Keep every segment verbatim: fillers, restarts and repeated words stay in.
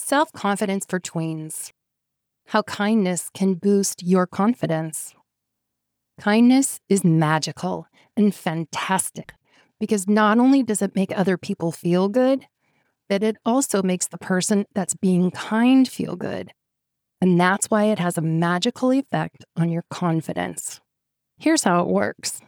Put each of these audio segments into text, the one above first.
Self-confidence for tweens. How kindness can boost your confidence. Kindness is magical and fantastic because not only does it make other people feel good, but it also makes the person that's being kind feel good. And that's why it has a magical effect on your confidence. Here's how it works.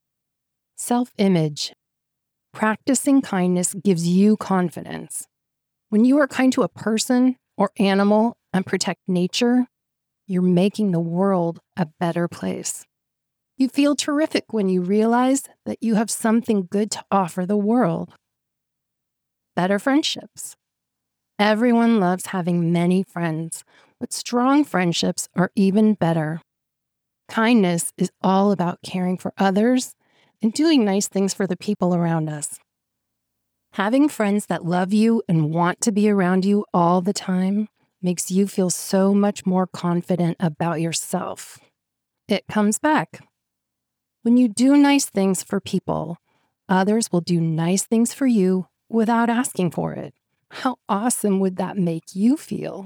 Self-image. Practicing kindness gives you confidence. When you are kind to a person or animal and protect nature, you're making the world a better place. You feel terrific when you realize that you have something good to offer the world. Better friendships. Everyone loves having many friends, but strong friendships are even better. Kindness is all about caring for others and doing nice things for the people around us. Having friends that love you and want to be around you all the time makes you feel so much more confident about yourself. It comes back. When you do nice things for people, others will do nice things for you without asking for it. How awesome would that make you feel?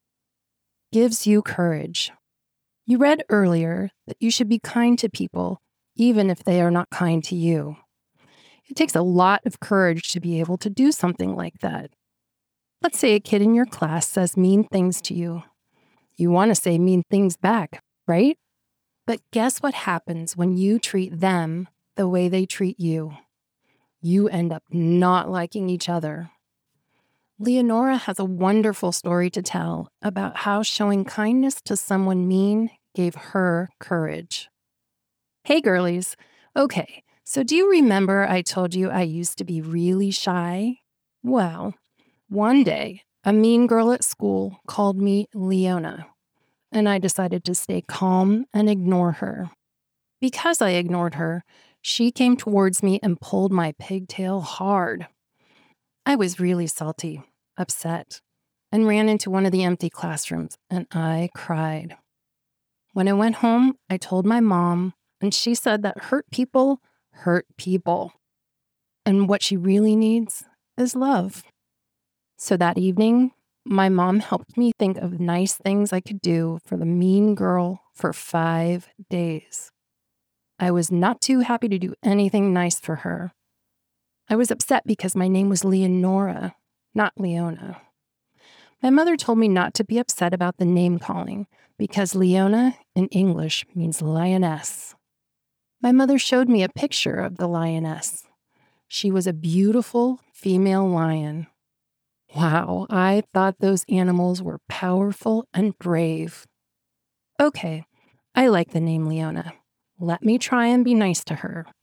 Gives you courage. You read earlier that you should be kind to people, even if they are not kind to you. It takes a lot of courage to be able to do something like that. Let's say a kid in your class says mean things to you. You want to say mean things back, right? But guess what happens when you treat them the way they treat you? You end up not liking each other. Leonora has a wonderful story to tell about how showing kindness to someone mean gave her courage. Hey girlies, okay, so do you remember I told you I used to be really shy? Well, one day, a mean girl at school called me Leona, and I decided to stay calm and ignore her. Because I ignored her, she came towards me and pulled my pigtail hard. I was really salty, upset, and ran into one of the empty classrooms, and I cried. When I went home, I told my mom, and she said that hurt people hurt people. And what she really needs is love. So that evening, my mom helped me think of nice things I could do for the mean girl for five days. I was not too happy to do anything nice for her. I was upset because my name was Leonora, not Leona. My mother told me not to be upset about the name calling because Leona in English means lioness. My mother showed me a picture of the lioness. She was a beautiful female lion. Wow, I thought those animals were powerful and brave. Okay, I like the name Leona. Let me try and be nice to her.